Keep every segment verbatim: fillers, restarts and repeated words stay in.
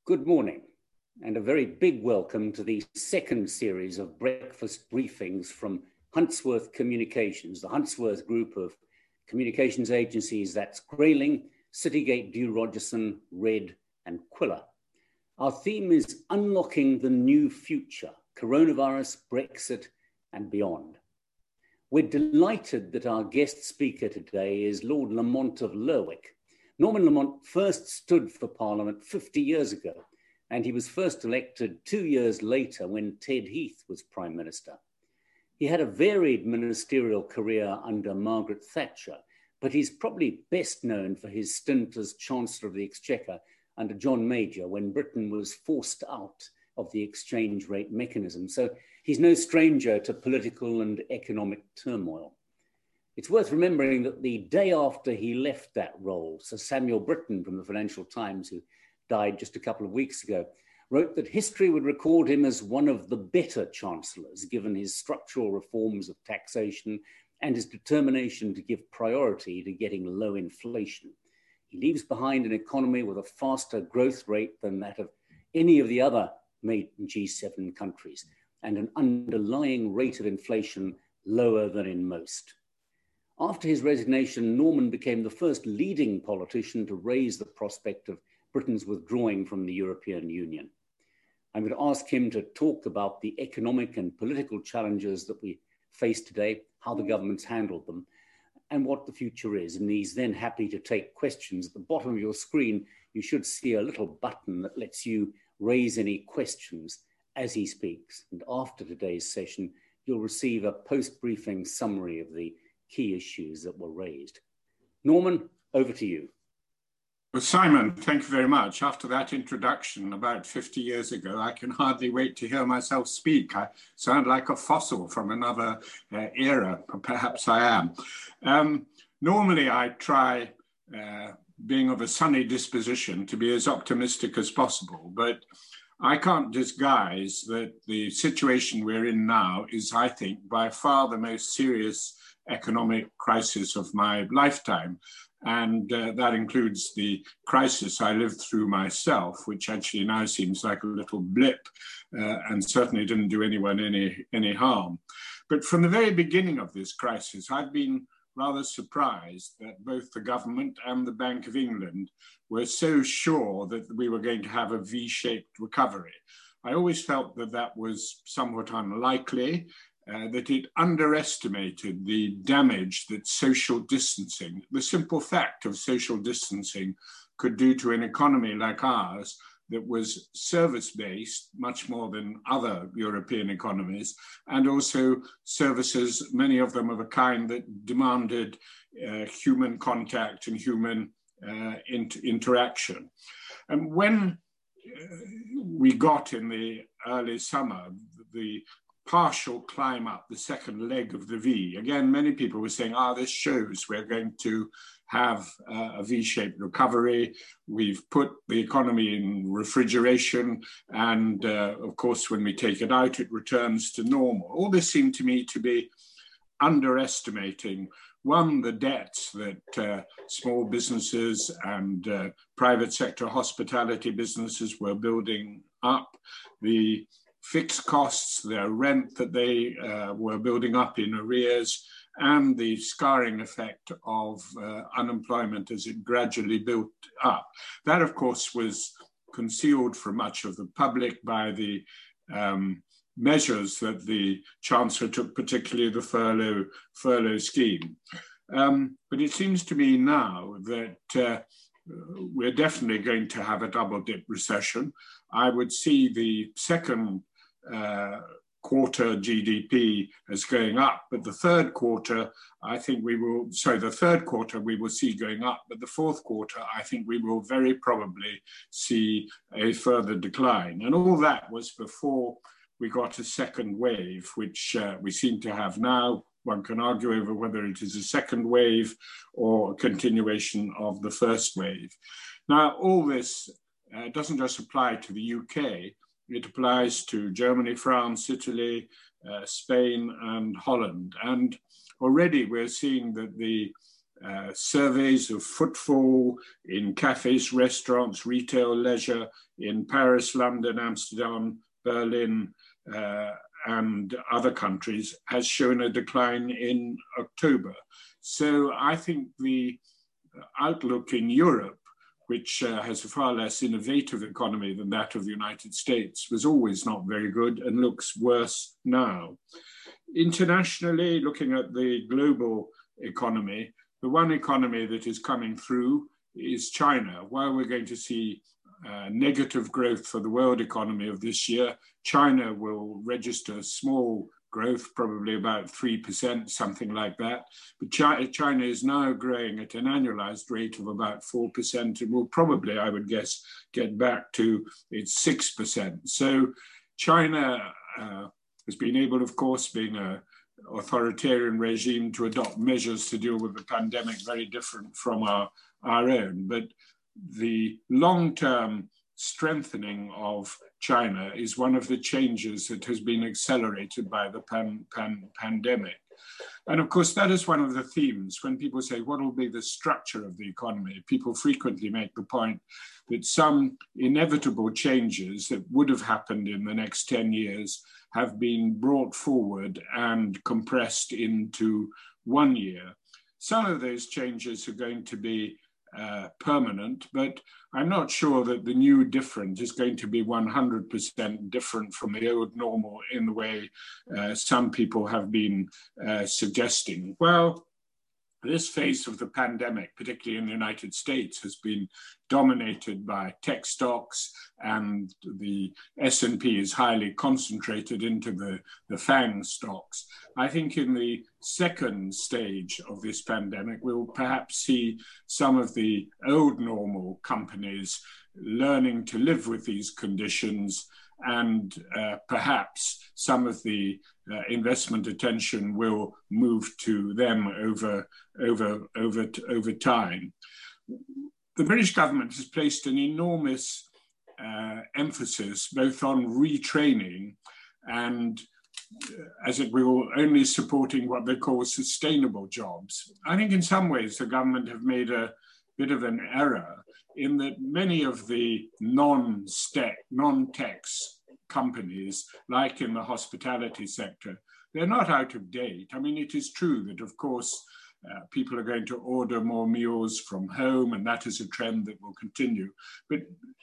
Good morning, and a very big welcome to the second series of breakfast briefings from Huntsworth Communications, the Huntsworth group of communications agencies. That's Grayling, Citygate, Dew Rogerson, Red, and Quiller. Our theme is Unlocking the New Future, Coronavirus, Brexit, and Beyond. We're delighted that our guest speaker today is Lord Lamont of Lerwick. Norman Lamont first stood for Parliament fifty years ago, and he was first elected two years later when Ted Heath was Prime Minister. He had a varied ministerial career under Margaret Thatcher, but he's probably best known for his stint as Chancellor of the Exchequer under John Major when Britain was forced out of the exchange rate mechanism. So he's no stranger to political and economic turmoil. It's worth remembering that the day after he left that role, Sir Samuel Britton from the Financial Times, who died just a couple of weeks ago, wrote that history would record him as one of the better chancellors, given his structural reforms of taxation and his determination to give priority to getting low inflation. He leaves behind an economy with a faster growth rate than that of any of the other main G seven countries, and an underlying rate of inflation lower than in most. After his resignation, Norman became the first leading politician to raise the prospect of Britain's withdrawing from the European Union. I'm going to ask him to talk about the economic and political challenges that we face today, how the government's handled them, and what the future is. And he's then happy to take questions. At the bottom of your screen, you should see a little button that lets you raise any questions as he speaks. And after today's session, you'll receive a post-briefing summary of the key issues that were raised. Norman, over to you. Well, Simon, thank you very much. After that introduction about fifty years ago, I can hardly wait to hear myself speak. I sound like a fossil from another uh, era. Perhaps I am. Um, normally, I try, uh, being of a sunny disposition, to be as optimistic as possible, but I can't disguise that the situation we're in now is, I think, by far the most serious economic crisis of my lifetime. And uh, that includes the crisis I lived through myself, which actually now seems like a little blip uh, and certainly didn't do anyone any, any harm. But from the very beginning of this crisis, I've been rather surprised that both the government and the Bank of England were so sure that we were going to have a V-shaped recovery. I always felt that that was somewhat unlikely, Uh, that it underestimated the damage that social distancing, the simple fact of social distancing, could do to an economy like ours that was service-based, much more than other European economies, and also services, many of them of a kind that demanded uh, human contact and human uh, inter interaction. And when uh, we got in the early summer, the partial climb up, the second leg of the V. Again, many people were saying, ah, this shows we're going to have uh, a V-shaped recovery. We've put the economy in refrigeration. And uh, of course, when we take it out, it returns to normal. All this seemed to me to be underestimating, one, the debts that uh, small businesses and uh, private sector hospitality businesses were building up, the fixed costs, their rent that they uh, were building up in arrears, and the scarring effect of uh, unemployment as it gradually built up. That, of course, was concealed from much of the public by the um, measures that the Chancellor took, particularly the furlough, furlough scheme. Um, but it seems to me now that uh, we're definitely going to have a double-dip recession. I would see the second Uh, quarter G D P as going up, but the third quarter, I think we will, sorry, the third quarter we will see going up, but the fourth quarter, I think we will very probably see a further decline. And all that was before we got a second wave, which uh, we seem to have now. One can argue over whether it is a second wave or a continuation of the first wave. Now, all this uh, doesn't just apply to the U K. It applies to Germany, France, Italy, uh, Spain, and Holland. And already we're seeing that the uh, surveys of footfall in cafes, restaurants, retail, leisure in Paris, London, Amsterdam, Berlin, uh, and other countries has shown a decline in October. So I think the outlook in Europe, which uh, has a far less innovative economy than that of the United States, was always not very good and looks worse now. Internationally, looking at the global economy, the one economy that is coming through is China. While we're going to see uh, negative growth for the world economy of this year, China will register small growth, probably about three percent, something like that. But China is now growing at an annualized rate of about four percent and will probably, I would guess, get back to its six percent. So China uh, has been able, of course, being an authoritarian regime, to adopt measures to deal with the pandemic very different from our, our own. But the long-term strengthening of China is one of the changes that has been accelerated by the pan, pan, pandemic. And of course, that is one of the themes. When people say, what will be the structure of the economy? People frequently make the point that some inevitable changes that would have happened in the next ten years have been brought forward and compressed into one year. Some of those changes are going to be Uh, permanent, but I'm not sure that the new different is going to be one hundred percent different from the old normal in the way uh, some people have been uh, suggesting. Well, this phase of the pandemic, particularly in the United States, has been dominated by tech stocks, and the S and P is highly concentrated into the, the FANG stocks. I think in the second stage of this pandemic, we'll perhaps see some of the old normal companies learning to live with these conditions, and uh, perhaps some of the uh, investment attention will move to them over, over, over, over time. The British government has placed an enormous uh, emphasis both on retraining and, as it were, only supporting what they call sustainable jobs. I think in some ways the government have made a bit of an error in that many of the non-tech, non-tech companies, like in the hospitality sector, they're not out of date. I mean, it is true that, of course, uh, people are going to order more meals from home, and that is a trend that will continue. But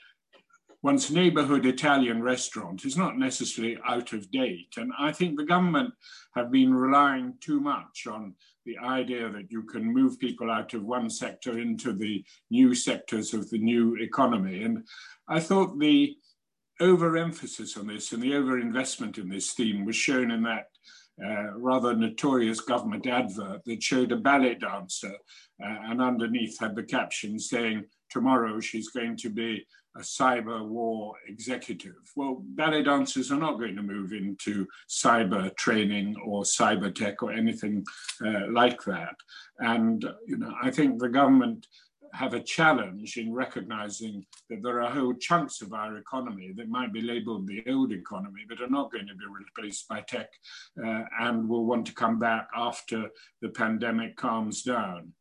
one's neighborhood Italian restaurant is not necessarily out of date. And I think the government have been relying too much on the idea that you can move people out of one sector into the new sectors of the new economy. And I thought the overemphasis on this and the overinvestment in this theme was shown in that uh, rather notorious government advert that showed a ballet dancer uh, and underneath had the caption saying, tomorrow she's going to be a cyber war executive. Well, ballet dancers are not going to move into cyber training or cyber tech or anything uh, like that. And, you know, I think the government have a challenge in recognizing that there are whole chunks of our economy that might be labeled the old economy, but are not going to be replaced by tech uh, and will want to come back after the pandemic calms down.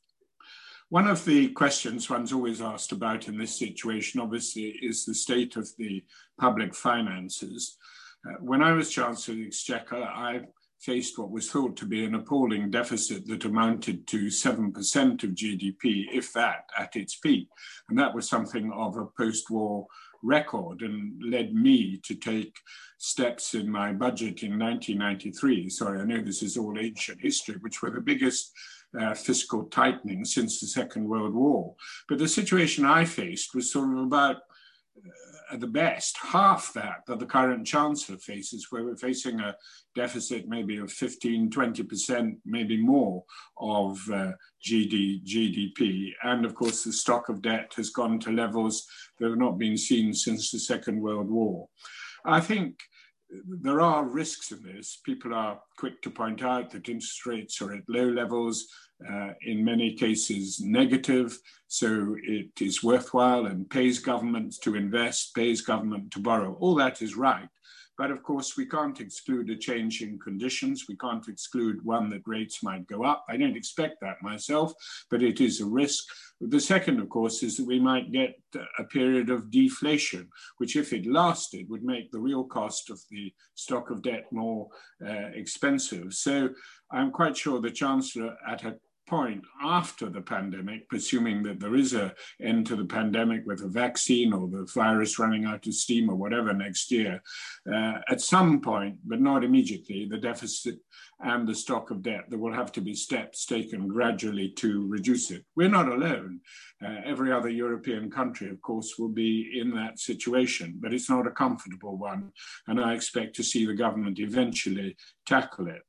One of the questions one's always asked about in this situation, obviously, is the state of the public finances. Uh, when I was Chancellor of the Exchequer, I faced what was thought to be an appalling deficit that amounted to seven percent of G D P, if that, at its peak. And that was something of a post-war record and led me to take steps in my budget in nineteen ninety-three. Sorry, I know this is all ancient history, which were the biggest uh, fiscal tightening since the Second World War. But the situation I faced was sort of about uh, at the best, half that that the current Chancellor faces, where we're facing a deficit maybe of fifteen, twenty percent, maybe more of uh, G D P. And of course, the stock of debt has gone to levels that have not been seen since the Second World War. I think there are risks in this. People are quick to point out that interest rates are at low levels, uh, in many cases negative, so it is worthwhile and pays governments to invest, pays government to borrow. All that is right. But of course, we can't exclude a change in conditions. We can't exclude, one, that rates might go up. I don't expect that myself, but it is a risk. The second, of course, is that we might get a period of deflation, which, if it lasted, would make the real cost of the stock of debt more uh, expensive. So I'm quite sure the Chancellor, at a point after the pandemic, presuming that there is an end to the pandemic with a vaccine or the virus running out of steam or whatever next year, uh, at some point, but not immediately, the deficit and the stock of debt, there will have to be steps taken gradually to reduce it. We're not alone. Uh, every other European country, of course, will be in that situation, but it's not a comfortable one. And I expect to see the government eventually tackle it.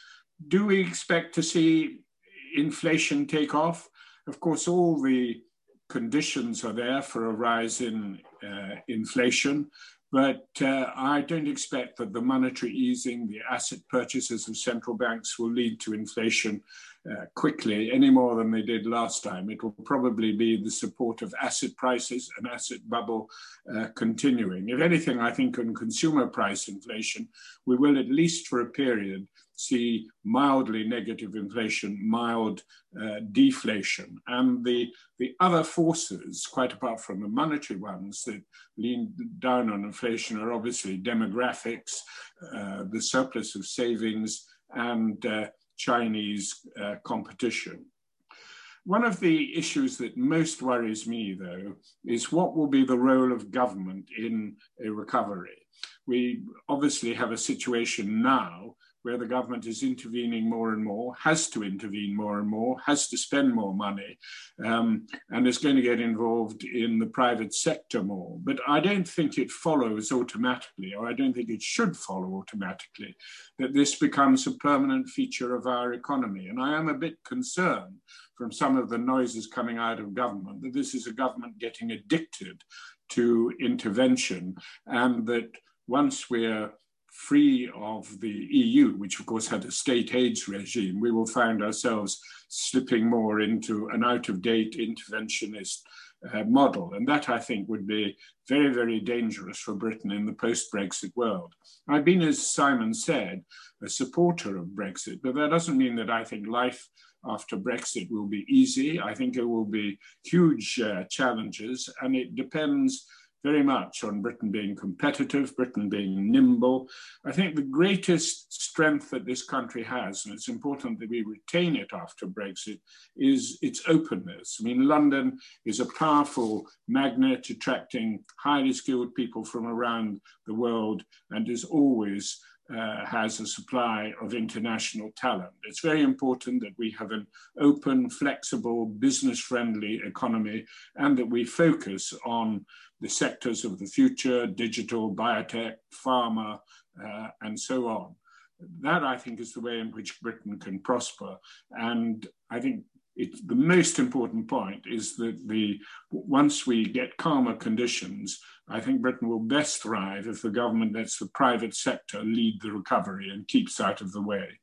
Do we expect to see inflation take off? Of course, all the conditions are there for a rise in uh, inflation, but uh, I don't expect that the monetary easing, the asset purchases of central banks will lead to inflation uh, quickly, any more than they did last time. It will probably be the support of asset prices, an asset bubble uh, continuing. If anything, I think on consumer price inflation, we will, at least for a period, see mildly negative inflation, mild uh, deflation. And the, the other forces, quite apart from the monetary ones that lean down on inflation, are obviously demographics, uh, the surplus of savings, and uh, Chinese uh, competition. One of the issues that most worries me, though, is what will be the role of government in a recovery. We obviously have a situation now where the government is intervening more and more, has to intervene more and more, has to spend more money, um, and is going to get involved in the private sector more. But I don't think it follows automatically, or I don't think it should follow automatically, that this becomes a permanent feature of our economy. And I am a bit concerned from some of the noises coming out of government that this is a government getting addicted to intervention, and that once we're free of the E U, which of course had a state aids regime, we will find ourselves slipping more into an out-of-date interventionist uh, model. And that, I think, would be very, very dangerous for Britain in the post-Brexit world. I've been, as Simon said, a supporter of Brexit, but that doesn't mean that I think life after Brexit will be easy. I think there will be huge uh, challenges, and it depends very much on Britain being competitive, Britain being nimble. I think the greatest strength that this country has, and it's important that we retain it after Brexit, is its openness. I mean, London is a powerful magnet attracting highly skilled people from around the world, and is always Uh, has a supply of international talent. It's very important that we have an open, flexible, business-friendly economy, and that we focus on the sectors of the future: digital, biotech, pharma, uh, and so on. That, I think, is the way in which Britain can prosper. And I think it's the most important point is that the once we get calmer conditions, I think Britain will best thrive if the government lets the private sector lead the recovery and keeps out of the way.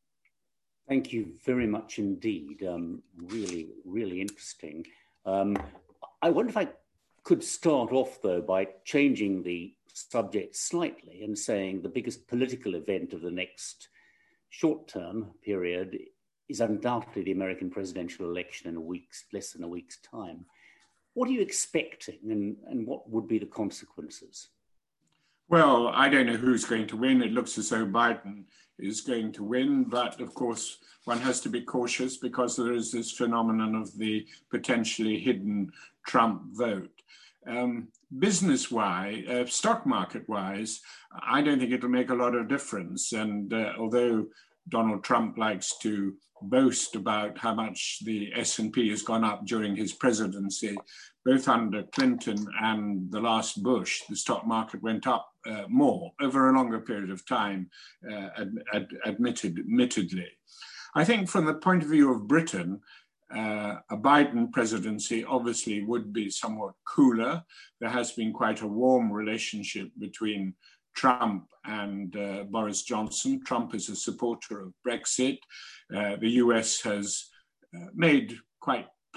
Thank you very much indeed. Um, really, really interesting. Um, I wonder if I could start off, though, by changing the subject slightly and saying the biggest political event of the next short-term period is undoubtedly the American presidential election in a week's, less than a week's time. What are you expecting, and, and what would be the consequences? Well, I don't know who's going to win. It looks as though Biden is going to win, but of course one has to be cautious because there is this phenomenon of the potentially hidden Trump vote. Um, business-wise, uh, stock market-wise, I don't think it'll make a lot of difference. And uh, although Donald Trump likes to boast about how much the S and P has gone up during his presidency, both under Clinton and the last Bush, the stock market went up uh, more over a longer period of time, uh, ad, ad, admitted, admittedly. I think from the point of view of Britain, uh, a Biden presidency obviously would be somewhat cooler. There has been quite a warm relationship between Trump and uh, Boris Johnson. Trump is a supporter of Brexit. Uh, the U S has uh, made quite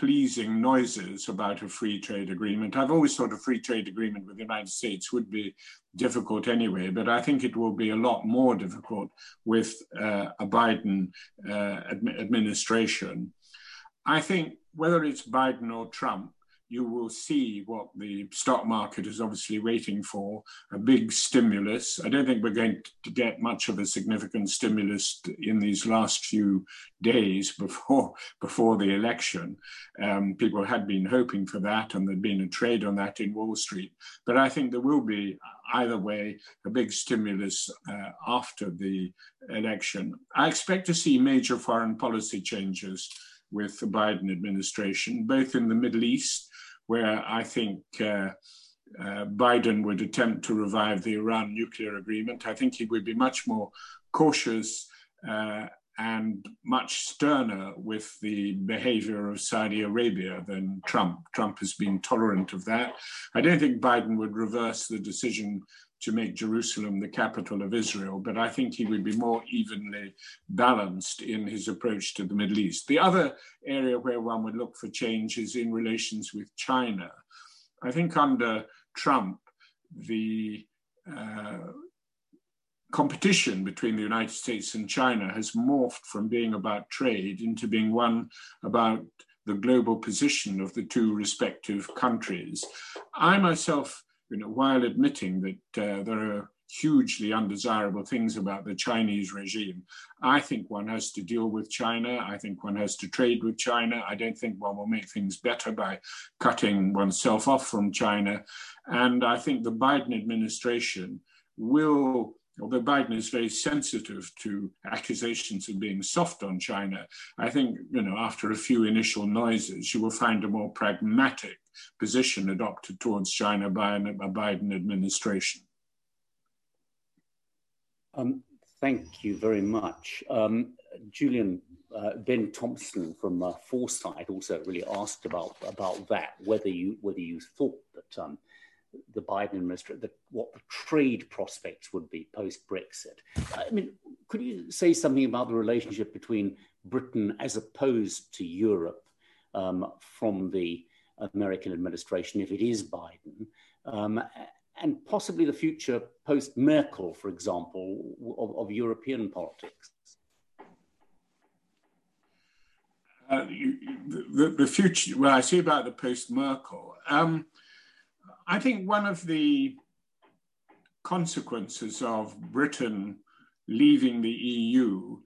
pleasing noises about a free trade agreement. I've always thought a free trade agreement with the United States would be difficult anyway, but I think it will be a lot more difficult with uh, a Biden uh, ad- administration. I think whether it's Biden or Trump, you will see what the stock market is obviously waiting for, a big stimulus. I don't think we're going to get much of a significant stimulus in these last few days before, before the election. Um, people had been hoping for that, and there'd been a trade on that in Wall Street. But I think there will be, either way, a big stimulus uh, after the election. I expect to see major foreign policy changes with the Biden administration, both in the Middle East, where I think uh, uh, Biden would attempt to revive the Iran nuclear agreement. I think he would be much more cautious uh, and much sterner with the behavior of Saudi Arabia than Trump. Trump has been tolerant of that. I don't think Biden would reverse the decision to make Jerusalem the capital of Israel, but I think he would be more evenly balanced in his approach to the Middle East. The other area where one would look for change is in relations with China. I think under Trump, the uh, competition between the United States and China has morphed from being about trade into being one about the global position of the two respective countries. I myself, you know, while admitting that uh, there are hugely undesirable things about the Chinese regime, I think one has to deal with China. I think one has to trade with China. I don't think one will make things better by cutting oneself off from China. And I think the Biden administration will, although Biden is very sensitive to accusations of being soft on China, I think, you know, after a few initial noises, you will find a more pragmatic position adopted towards China by an, a Biden administration. Um, thank you very much. Um, Julian, uh, Ben Thompson from uh, Foresight also really asked about, about that, whether you, whether you thought that um, the Biden administration, that what the trade prospects would be post-Brexit. I mean, could you say something about the relationship between Britain as opposed to Europe um, from the American administration, if it is Biden, um, and possibly the future post-Merkel, for example, of, of European politics? Uh, you, the, the future, well, I see about the post-Merkel. Um, I think one of the consequences of Britain leaving the E U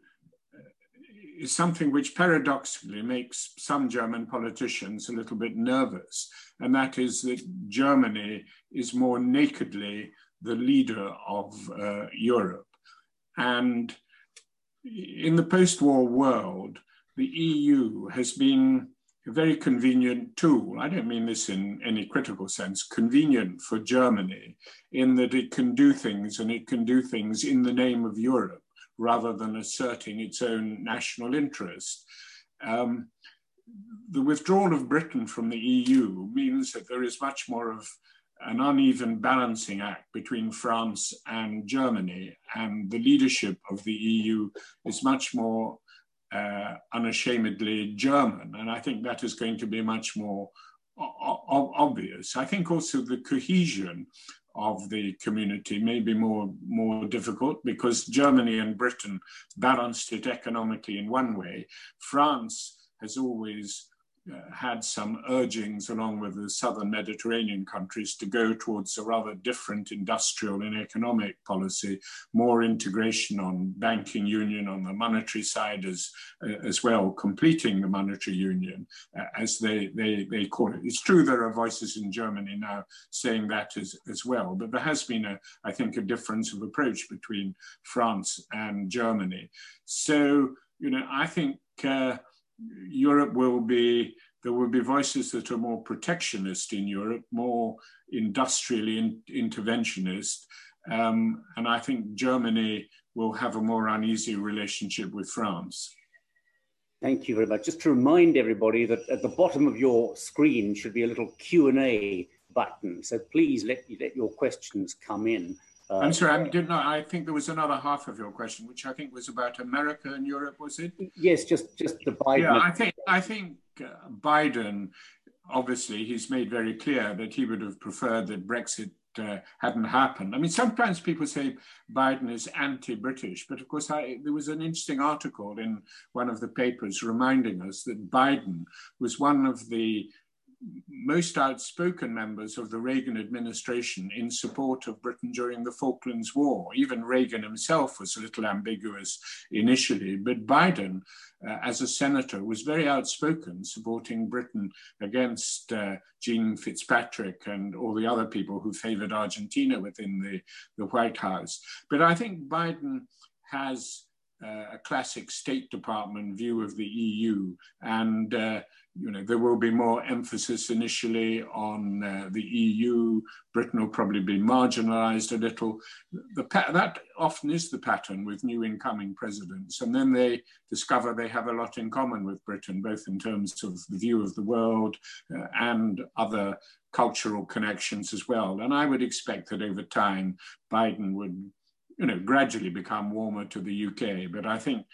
is something which paradoxically makes some German politicians a little bit nervous, and that is that Germany is more nakedly the leader of uh, Europe. And in the post-war world, the E U has been a very convenient tool. I don't mean this in any critical sense, convenient for Germany in that it can do things, and it can do things in the name of Europe, rather than asserting its own national interest. Um, the withdrawal of Britain from the E U means that there is much more of an uneven balancing act between France and Germany, and the leadership of the E U is much more uh, unashamedly German, and I think that is going to be much more o- obvious. I think also the cohesion of the community may be more, more difficult because Germany and Britain balanced it economically in one way. France has always uh, had some urgings along with the southern Mediterranean countries to go towards a rather different industrial and economic policy, more integration on banking union on the monetary side as, uh, as well, completing the monetary union uh, as they, they, they call it. It's true there are voices in Germany now saying that as, as well, but there has been, a, I think, a difference of approach between France and Germany. So, you know, I think uh, Europe will be, there will be voices that are more protectionist in Europe, more industrially in, interventionist. Um, and I think Germany will have a more uneasy relationship with France. Thank you very much. Just to remind everybody that at the bottom of your screen should be a little Q and A button. So please let, let your questions come in. Uh, I'm sorry, I did not. I think there was another half of your question, which I think was about America and Europe, was it? Yes, just just the Biden. Yeah, I think I think uh, Biden, obviously, he's made very clear that he would have preferred that Brexit uh, hadn't happened. I mean, sometimes people say Biden is anti-British, but of course, I, there was an interesting article in one of the papers reminding us that Biden was one of the most outspoken members of the Reagan administration in support of Britain during the Falklands War. Even Reagan himself was a little ambiguous initially, but Biden, uh, as a senator, was very outspoken, supporting Britain against uh, Jean Fitzpatrick and all the other people who favored Argentina within the, the White House. But I think Biden has uh, a classic State Department view of the E U, and uh, you know, there will be more emphasis initially on uh, the E U. Britain will probably be marginalized a little. The that often is the pattern with new incoming presidents. And then they discover they have a lot in common with Britain, both in terms of the view of the world uh, and other cultural connections as well. And I would expect that over time, Biden would you know, gradually become warmer to the U K. But I think,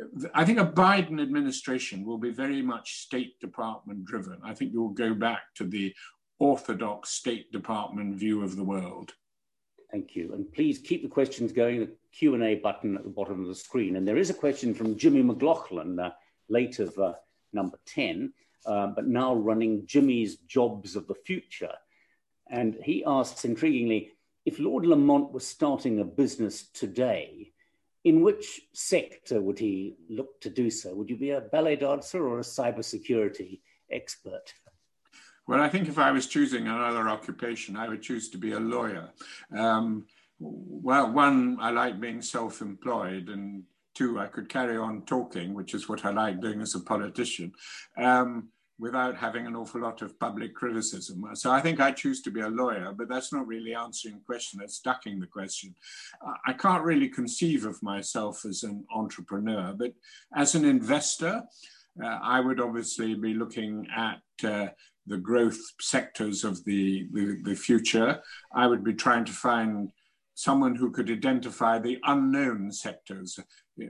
I think a Biden administration will be very much State Department driven. I think you'll go back to the orthodox State Department view of the world. Thank you. And please keep the questions going, the Q and A button at the bottom of the screen. And there is a question from Jimmy McLaughlin, uh, late of uh, number ten, uh, but now running Jimmy's Jobs of the Future. And he asks, intriguingly, if Lord Lamont was starting a business today, in which sector would he look to do so? Would you be a ballet dancer or a cybersecurity expert? Well, I think if I was choosing another occupation, I would choose to be a lawyer. Um, well, one, I like being self-employed, and two, I could carry on talking, which is what I like doing as a politician. Um, without having an awful lot of public criticism. So I think I choose to be a lawyer, but that's not really answering the question, that's ducking the question. I can't really conceive of myself as an entrepreneur, but as an investor, uh, I would obviously be looking at uh, the growth sectors of the, the, the future. I would be trying to find someone who could identify the unknown sectors.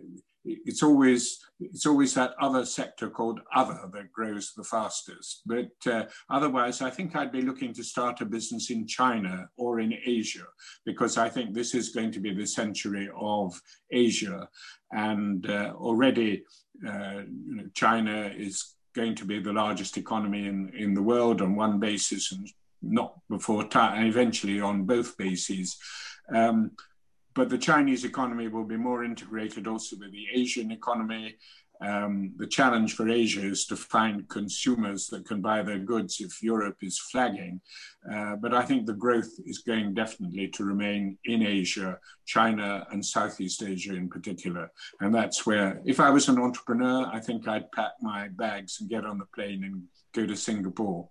It's always, it's always that other sector called other that grows the fastest. But uh, otherwise, I think I'd be looking to start a business in China or in Asia, because I think this is going to be the century of Asia. And uh, already, uh, you know, China is going to be the largest economy in, in the world on one basis, and not before time, and eventually on both bases. Um, But the Chinese economy will be more integrated also with the Asian economy. Um, the challenge for Asia is to find consumers that can buy their goods if Europe is flagging. Uh, but I think the growth is going definitely to remain in Asia, China and Southeast Asia in particular. And that's where, if I was an entrepreneur, I think I'd pack my bags and get on the plane and go to Singapore.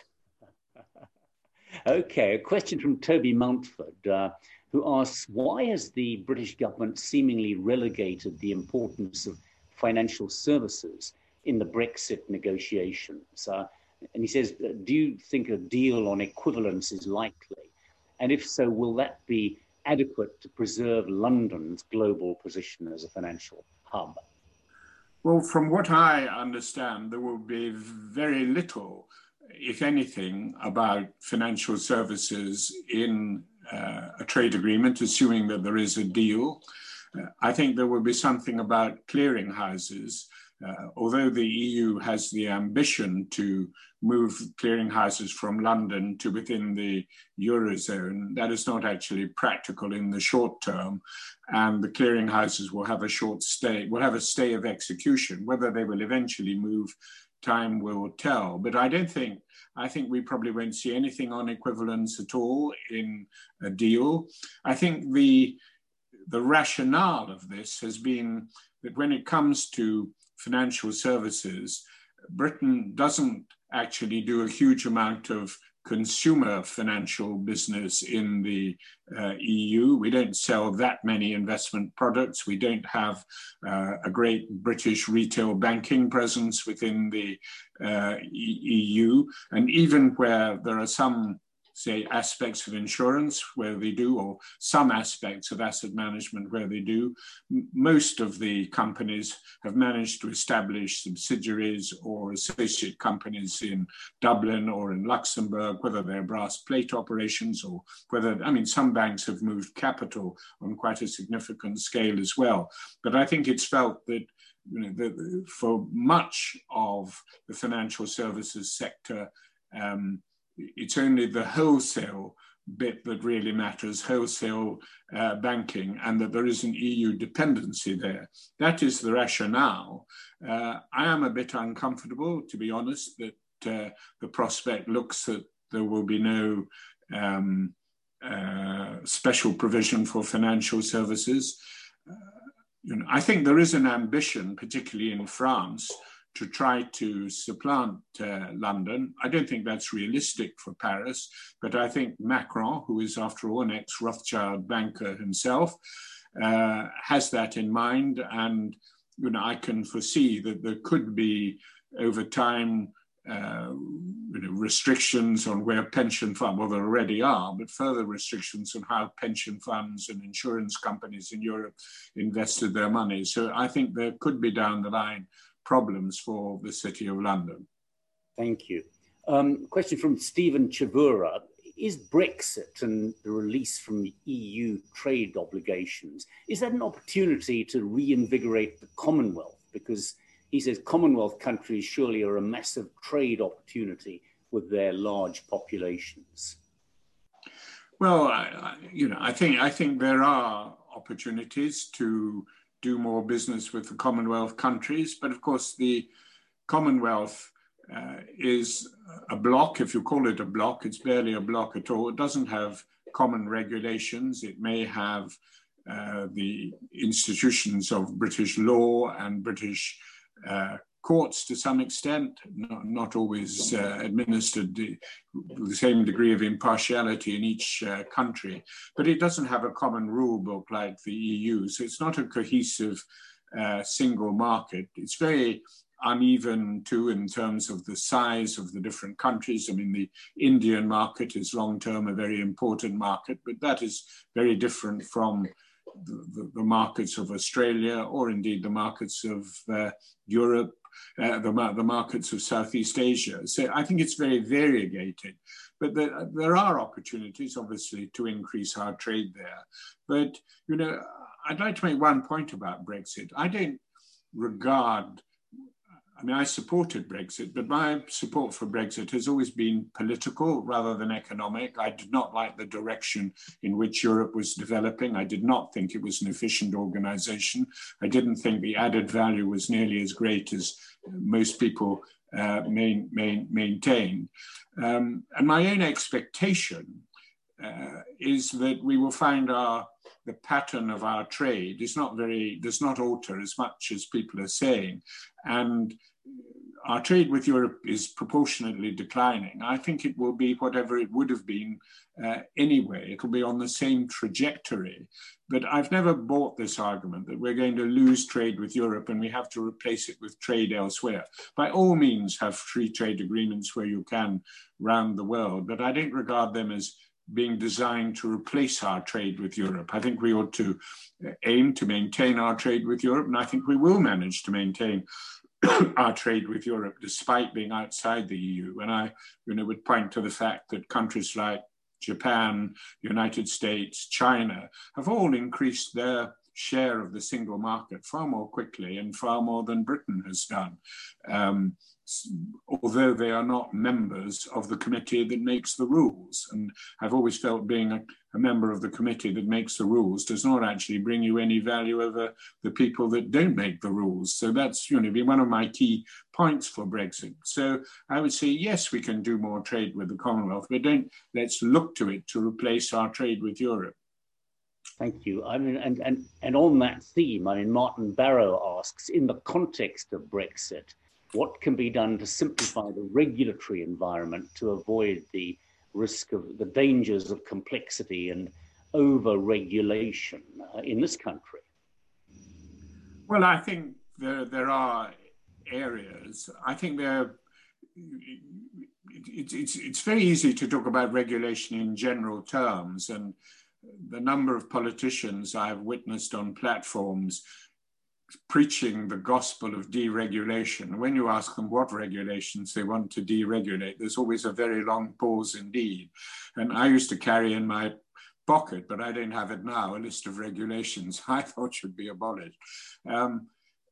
Okay, a question from Toby Mountford, uh, who asks, why has the British government seemingly relegated the importance of financial services in the Brexit negotiations? Uh, and he says, do you think a deal on equivalence is likely? And if so, will that be adequate to preserve London's global position as a financial hub? Well, from what I understand, there will be very little, if anything, about financial services in uh, a trade agreement, assuming that there is a deal. Uh, I think there will be something about clearing houses. Uh, although the E U has the ambition to move clearing houses from London to within the Eurozone, that is not actually practical in the short term. And the clearing houses will have a short stay, will have a stay of execution. Whether they will eventually move, time will tell. But I don't think, I think we probably won't see anything on equivalence at all in a deal. I think the, the rationale of this has been that when it comes to financial services, Britain doesn't actually do a huge amount of consumer financial business in the uh, E U. We don't sell that many investment products. We don't have uh, a great British retail banking presence within the uh, E U. And even where there are some say, aspects of insurance where they do, or some aspects of asset management where they do. Most of the companies have managed to establish subsidiaries or associate companies in Dublin or in Luxembourg, whether they're brass plate operations or whether, I mean, some banks have moved capital on quite a significant scale as well. But I think it's felt that, you know, the, for much of the financial services sector, um, it's only the wholesale bit that really matters, wholesale uh, banking, and that there is an E U dependency there. That is the rationale. Uh, I am a bit uncomfortable, to be honest, that uh, the prospect looks that there will be no um, uh, special provision for financial services. Uh, you know, I think there is an ambition, particularly in France, to try to supplant uh, London. I don't think that's realistic for Paris, but I think Macron, who is after all an ex-Rothschild banker himself, uh, has that in mind. And you know, I can foresee that there could be over time uh, you know, restrictions on where pension funds, well, there already are, but further restrictions on how pension funds and insurance companies in Europe invested their money. So I think there could be down the line problems for the City of London. Thank you. Um, question from Stephen Chavura. Is Brexit and the release from the E U trade obligations, is that an opportunity to reinvigorate the Commonwealth? Because he says Commonwealth countries surely are a massive trade opportunity with their large populations. Well, I, I, you know, I think I think there are opportunities to do more business with the Commonwealth countries, but of course the Commonwealth uh, is a bloc. If you call it a bloc, it's barely a bloc at all. It doesn't have common regulations. It may have uh, the institutions of British law and British uh, courts to some extent, not, not always uh, administered with the same degree of impartiality in each uh, country, but it doesn't have a common rule book like the E U. So it's not a cohesive uh, single market. It's very uneven too in terms of the size of the different countries. I mean, the Indian market is long-term a very important market, but that is very different from the, the, the markets of Australia or indeed the markets of uh, Europe, Uh, the, the markets of Southeast Asia. So I think it's very variegated, but there, there are opportunities, obviously, to increase our trade there. But, you know, I'd like to make one point about Brexit. I don't regard, I mean, I supported Brexit, but my support for Brexit has always been political rather than economic. I did not like the direction in which Europe was developing. I did not think it was an efficient organization. I didn't think the added value was nearly as great as most people uh, main, main, maintained. Um, and my own expectation uh, is that we will find our the pattern of our trade is not very, does not alter as much as people are saying. And our trade with Europe is proportionately declining. I think it will be whatever it would have been uh, anyway. It'll be on the same trajectory. But I've never bought this argument that we're going to lose trade with Europe and we have to replace it with trade elsewhere. By all means, have free trade agreements where you can round the world, but I don't regard them as being designed to replace our trade with Europe. I think we ought to aim to maintain our trade with Europe, and I think we will manage to maintain our trade with Europe despite being outside the E U. And I you know, would point to the fact that countries like Japan, United States, China have all increased their share of the single market far more quickly and far more than Britain has done. Um, although they are not members of the committee that makes the rules. And I've always felt being a, a member of the committee that makes the rules does not actually bring you any value over the people that don't make the rules. So that's, you know, been one of my key points for Brexit. So I would say, yes, we can do more trade with the Commonwealth, but don't let's look to it to replace our trade with Europe. Thank you. I mean, and, and, and on that theme, I mean, Martin Barrow asks, in the context of Brexit, what can be done to simplify the regulatory environment to avoid the risk of the dangers of complexity and over-regulation uh, in this country? Well, I think there, there are areas. I think there, it's, it's, it's very easy to talk about regulation in general terms, and the number of politicians I've witnessed on platforms preaching the gospel of deregulation. When you ask them what regulations they want to deregulate, there's always a very long pause indeed. And I used to carry in my pocket, but I don't have it now, a list of regulations I thought should be abolished. Um,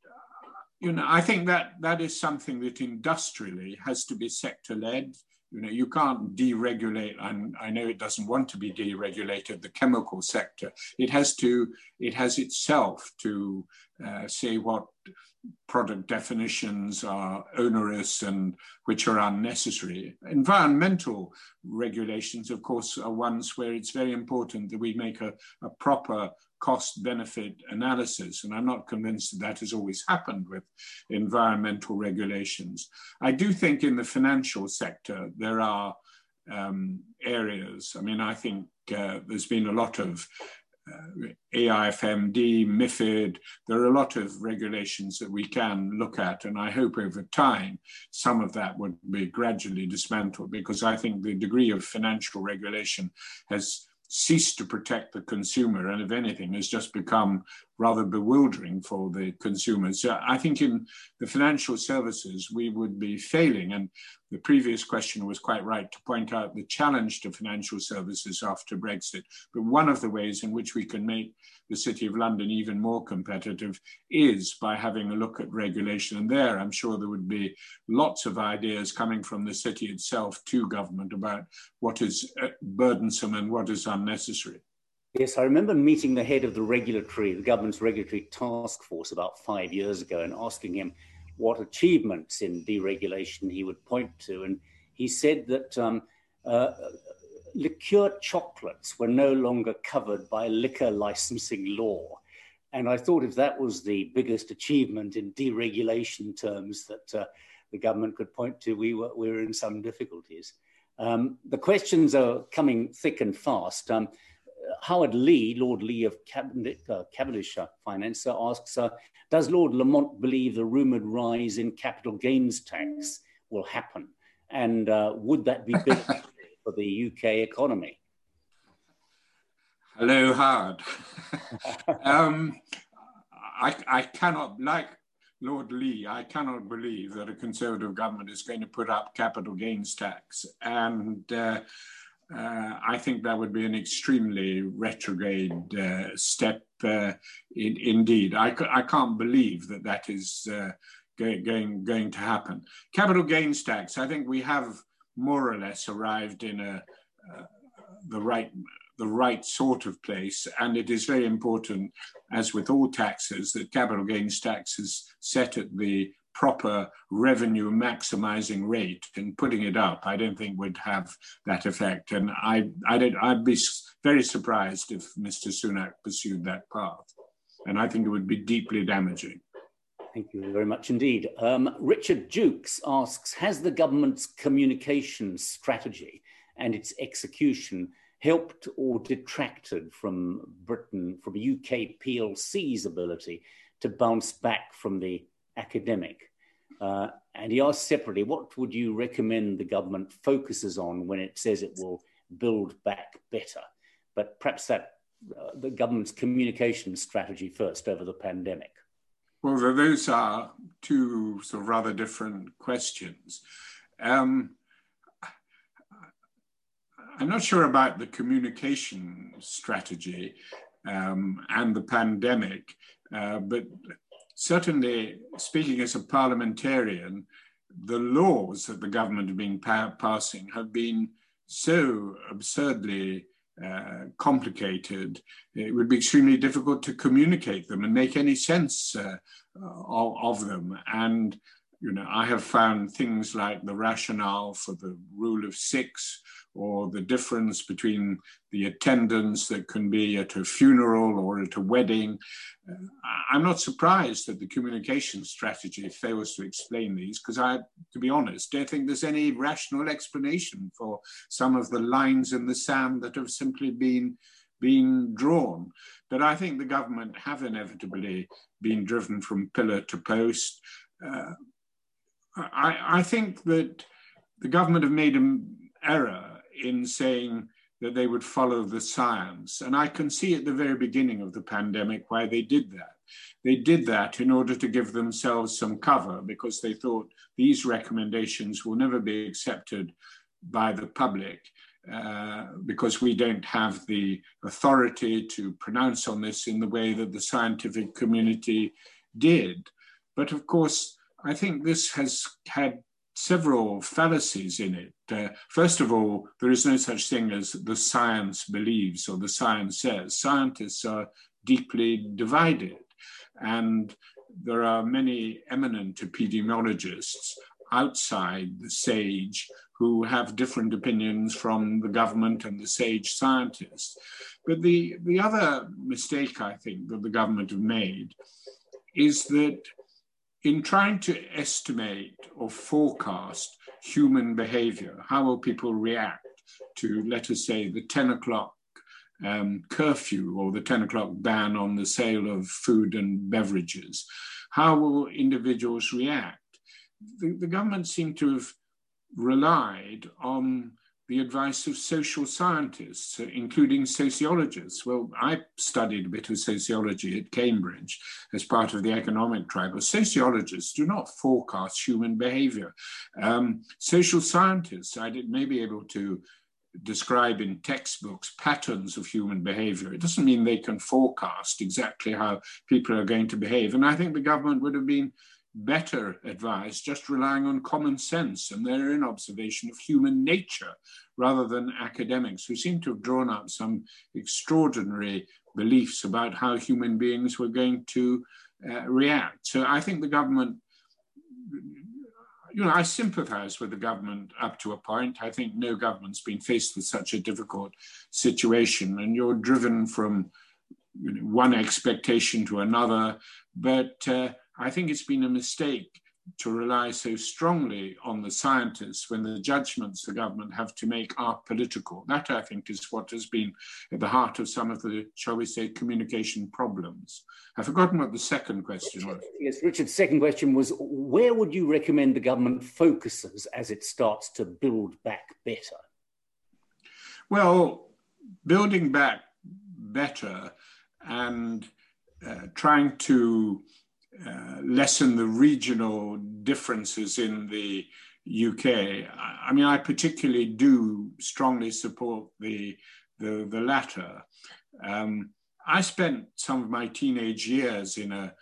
you know, I think that that is something that industrially has to be sector-led. You know, you can't deregulate, and I know it doesn't want to be deregulated, the chemical sector. It has to, it has itself to uh, say what product definitions are onerous and which are unnecessary. Environmental regulations, of course, are ones where it's very important that we make a, a proper cost-benefit analysis, and I'm not convinced that that has always happened with environmental regulations. I do think in the financial sector there are um, areas. I mean, I think uh, there's been a lot of uh, A I F M D, MiFID. There are a lot of regulations that we can look at, and I hope over time some of that would be gradually dismantled, because I think the degree of financial regulation has ceased to protect the consumer, and if anything has just become rather bewildering for the consumers. So I think in the financial services we would be failing, and the previous question was quite right to point out the challenge to financial services after Brexit. But one of the ways in which we can make the City of London even more competitive is by having a look at regulation. And there, I'm sure there would be lots of ideas coming from the city itself to government about what is burdensome and what is unnecessary. Yes, I remember meeting the head of the regulatory, the government's regulatory task force about five years ago and asking him what achievements in deregulation he would point to. And he said that um, uh, liqueur chocolates were no longer covered by liquor licensing law. And I thought if that was the biggest achievement in deregulation terms that uh, the government could point to, we were, we were in some difficulties. Um, the questions are coming thick and fast. Um, Howard Lee, Lord Lee of Cabinet, uh, Cavendish Finance, uh, asks, uh, does Lord Lamont believe the rumoured rise in capital gains tax will happen? And uh, would that be big for the U K economy? Hello, Howard. um, I, I cannot, like Lord Lee, I cannot believe that a Conservative government is going to put up capital gains tax. And uh, Uh, I think that would be an extremely retrograde uh, step uh, in, indeed. I, I can't believe that that is uh, going, going, going to happen. Capital gains tax, I think we have more or less arrived in a, uh, the, right, the right sort of place, and it is very important, as with all taxes, that capital gains tax is set at the proper revenue maximizing rate, and putting it up, I don't think would have that effect. And I, I don't, I'd be very surprised if Mister Sunak pursued that path. And I think it would be deeply damaging. Thank you very much indeed. Um, Richard Jukes asks, has the government's communication strategy and its execution helped or detracted from Britain, from U K P L C's ability to bounce back from the academic? Uh, and he asked separately, what would you recommend the government focuses on when it says it will build back better? But perhaps that uh, the government's communication strategy first over the pandemic. Well, those are two sort of rather different questions. Um, I'm not sure about the communication strategy um, and the pandemic, uh, but certainly, speaking as a parliamentarian, the laws that the government have been pa passing have been so absurdly uh, complicated, it would be extremely difficult to communicate them and make any sense uh, of, of them. And, you know, I have found things like the rationale for the rule of six, or the difference between the attendance that can be at a funeral or at a wedding. Uh, I'm not surprised that the communication strategy fails to explain these, because I, to be honest, don't think there's any rational explanation for some of the lines in the sand that have simply been, been drawn. But I think the government have inevitably been driven from pillar to post. Uh, I, I think that the government have made an error in saying that they would follow the science. And I can see at the very beginning of the pandemic why they did that. They did that in order to give themselves some cover, because they thought these recommendations will never be accepted by the public uh, because we don't have the authority to pronounce on this in the way that the scientific community did. But of course, I think this has had several fallacies in it. Uh, first of all, there is no such thing as the science believes or the science says. Scientists are deeply divided, and there are many eminent epidemiologists outside the SAGE who have different opinions from the government and the SAGE scientists. But the, the other mistake I think that the government have made is that in trying to estimate or forecast human behavior, how will people react to, let us say, the ten o'clock um, curfew or the ten o'clock ban on the sale of food and beverages? How will individuals react? The, the government seemed to have relied on the advice of social scientists, including sociologists. Well, I studied a bit of sociology at Cambridge as part of the economic tribe. But sociologists do not forecast human behavior. Um, social scientists, I may be able to describe in textbooks patterns of human behavior. It doesn't mean they can forecast exactly how people are going to behave. And I think the government would have been better advised just relying on common sense and their own observation of human nature rather than academics who seem to have drawn up some extraordinary beliefs about how human beings were going to uh, react. So I think the government, you know, I sympathize with the government up to a point. I think no government's been faced with such a difficult situation, and you're driven from you know, one expectation to another, but uh, I think it's been a mistake to rely so strongly on the scientists when the judgments the government have to make are political. That, I think, is what has been at the heart of some of the, shall we say, communication problems. I've forgotten what the second question was. Yes, Richard's second question was, where would you recommend the government focuses as it starts to build back better? Well, building back better and uh, trying to Uh, lessen the regional differences in the U K. I, I mean, I particularly do strongly support the, the, the latter. Um, I spent some of my teenage years in a,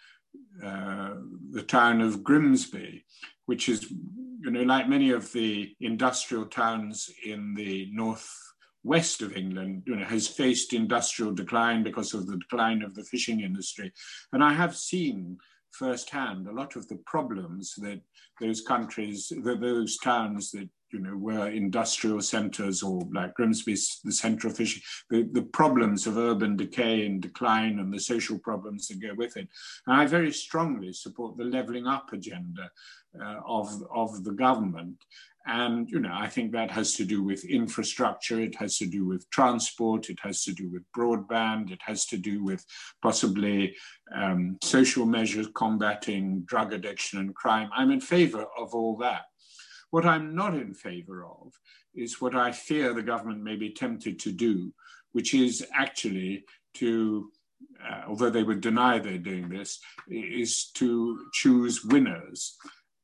uh, the town of Grimsby, which is, you know, like many of the industrial towns in the north west of England, you know, has faced industrial decline because of the decline of the fishing industry. And I have seen firsthand a lot of the problems that those countries, that those towns that, you know, were industrial centers, or like Grimsby, the centre of fishing, the, the problems of urban decay and decline and the social problems that go with it. And I very strongly support the levelling up agenda uh, of, of the government. And, you know, I think that has to do with infrastructure, it has to do with transport, it has to do with broadband, it has to do with possibly um, social measures combating drug addiction and crime. I'm in favour of all that. What I'm not in favour of is what I fear the government may be tempted to do, which is actually to, uh, although they would deny they're doing this, is to choose winners.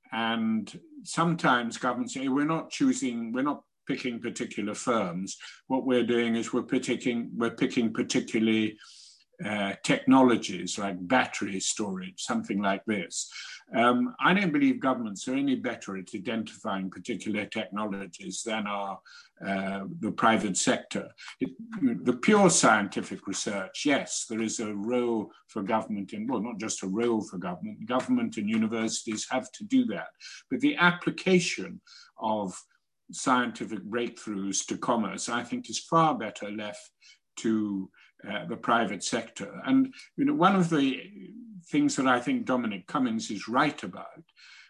And sometimes governments say, we're not choosing, we're not picking particular firms. What we're doing is we're picking, we're picking particularly uh, technologies like battery storage, something like this. Um, I don't believe governments are any better at identifying particular technologies than are uh, the private sector. It, the pure scientific research, yes, there is a role for government in, well, not just a role for government, government and universities have to do that. But the application of scientific breakthroughs to commerce, I think, is far better left to uh, the private sector. And you know, one of the things that I think Dominic Cummings is right about,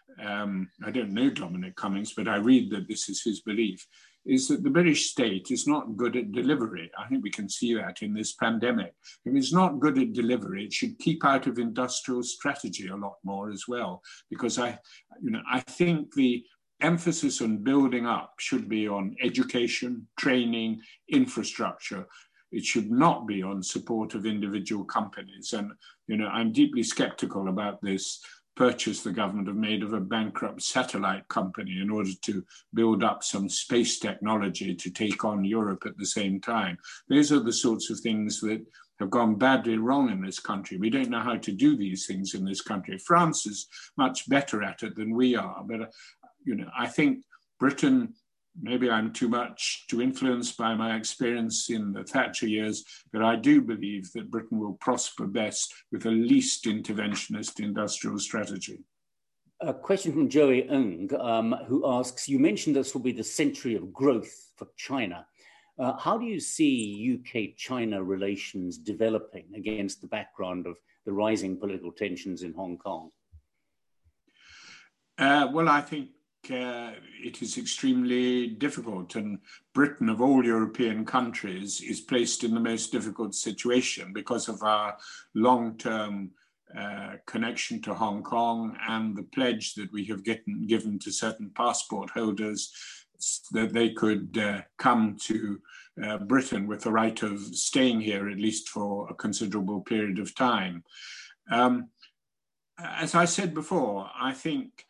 um, I don't know Dominic Cummings, but I read that this is his belief, is that the British state is not good at delivery. I think we can see that in this pandemic. If it's not good at delivery, it should keep out of industrial strategy a lot more as well, because I, you know, I think the emphasis on building up should be on education, training, infrastructure. It should not be on support of individual companies. And, you know, I'm deeply skeptical about this purchase the government have made of a bankrupt satellite company in order to build up some space technology to take on Europe at the same time. Those are the sorts of things that have gone badly wrong in this country. We don't know how to do these things in this country. France is much better at it than we are. But, uh, you know, I think Britain, maybe I'm too much too influenced by my experience in the Thatcher years, but I do believe that Britain will prosper best with a least interventionist industrial strategy. A question from Joey Ng, um, who asks, you mentioned this will be the century of growth for China. Uh, how do you see U K China relations developing against the background of the rising political tensions in Hong Kong? Uh, well, I think Uh, it is extremely difficult, and Britain, of all European countries, is placed in the most difficult situation because of our long-term uh, connection to Hong Kong and the pledge that we have given, given to certain passport holders that they could uh, come to uh, Britain with the right of staying here at least for a considerable period of time. Um, as I said before, I think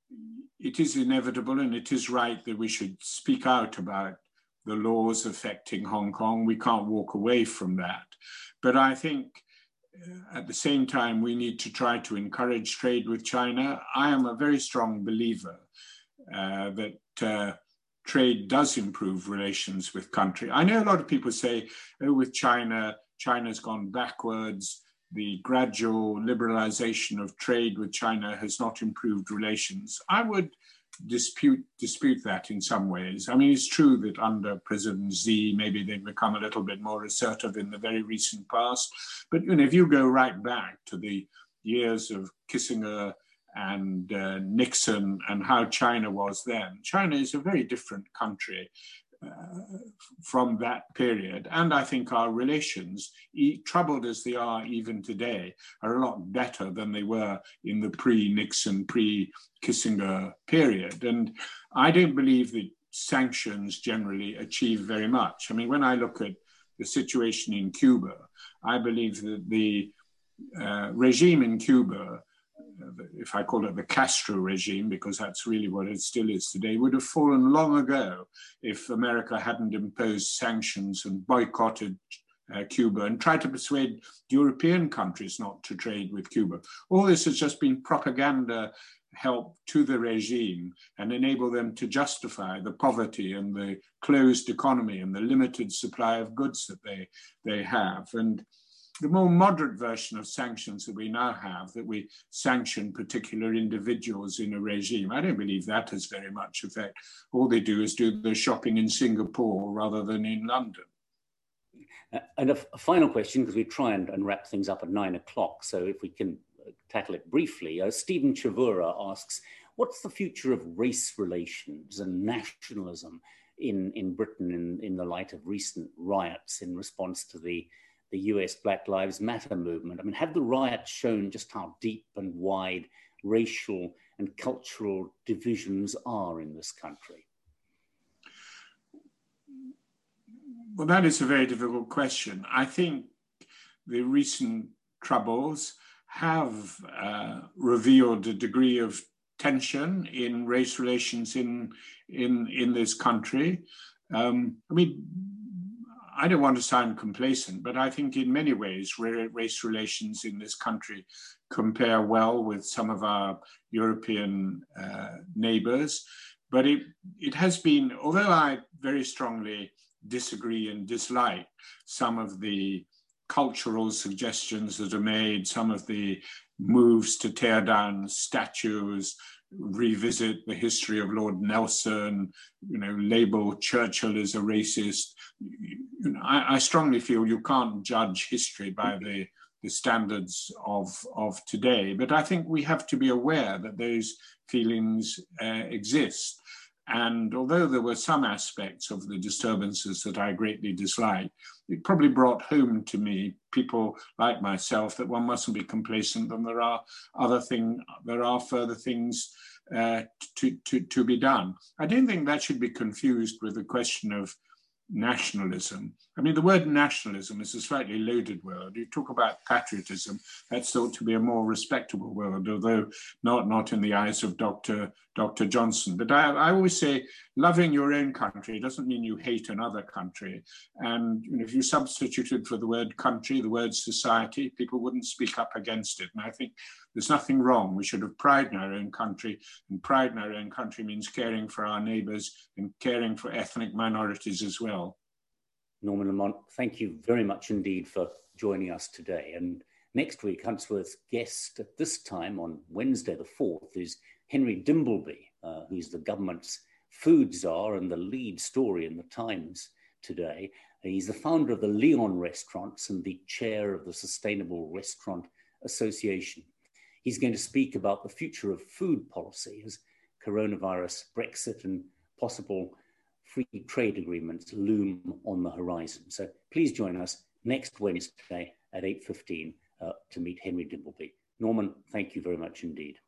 it is inevitable and it is right that we should speak out about the laws affecting Hong Kong. We can't walk away from that. But I think uh, at the same time, we need to try to encourage trade with China. I am a very strong believer uh, that uh, trade does improve relations with country. I know a lot of people say, oh, with China, China's gone backwards. The gradual liberalization of trade with China has not improved relations. I would dispute dispute that in some ways. I mean, it's true that under President Xi, maybe they've become a little bit more assertive in the very recent past. But you know, if you go right back to the years of Kissinger and uh, Nixon and how China was then, China is a very different country Uh, from that period. And I think our relations, e troubled as they are even today, are a lot better than they were in the pre-Nixon, pre-Kissinger period. And I don't believe that sanctions generally achieve very much. I mean, when I look at the situation in Cuba, I believe that the uh, regime in Cuba, if I call it the Castro regime, because that's really what it still is today, would have fallen long ago if America hadn't imposed sanctions and boycotted uh, Cuba and tried to persuade European countries not to trade with Cuba. All this has just been propaganda help to the regime and enable them to justify the poverty and the closed economy and the limited supply of goods that they, they have. And the more moderate version of sanctions that we now have, that we sanction particular individuals in a regime, I don't believe that has very much effect. All they do is do their shopping in Singapore rather than in London. Uh, and a, a final question, because we try and, and wrap things up at nine o'clock, so if we can tackle it briefly. Uh, Stephen Chavura asks, what's the future of race relations and nationalism in, in Britain in, in the light of recent riots in response to the the U S Black Lives Matter movement? I mean, have the riots shown just how deep and wide racial and cultural divisions are in this country? Well, that is a very difficult question. I think the recent troubles have uh, revealed a degree of tension in race relations in, in, in this country. Um, I mean, I don't want to sound complacent, but I think in many ways race relations in this country compare well with some of our European uh, neighbors. But it, it has been, although I very strongly disagree and dislike some of the cultural suggestions that are made, some of the moves to tear down statues, revisit the history of Lord Nelson, you know, label Churchill as a racist. You know, I, I strongly feel you can't judge history by the, the standards of, of today. But I think we have to be aware that those feelings uh, exist. And although there were some aspects of the disturbances that I greatly disliked, it probably brought home to me, people like myself, that one mustn't be complacent, and there are other thing, there are further things uh, to, to, to be done. I don't think that should be confused with the question of nationalism. I mean, the word nationalism is a slightly loaded word. You talk about patriotism, that's thought to be a more respectable word, although not, not in the eyes of Doctor Doctor Johnson. But I, I always say loving your own country doesn't mean you hate another country. And you know, if you substituted for the word country, the word society, people wouldn't speak up against it. And I think there's nothing wrong. We should have pride in our own country, and pride in our own country means caring for our neighbours and caring for ethnic minorities as well. Norman Lamont, thank you very much indeed for joining us today. And next week, Huntsworth's guest at this time on Wednesday the fourth is Henry Dimbleby, uh, who's the government's food czar and the lead story in the Times today. He's the founder of the Leon Restaurants and the chair of the Sustainable Restaurant Association. He's going to speak about the future of food policy as coronavirus, Brexit, and possible free trade agreements loom on the horizon. So please join us next Wednesday at eight fifteen uh, to meet Henry Dimbleby. Norman, thank you very much indeed.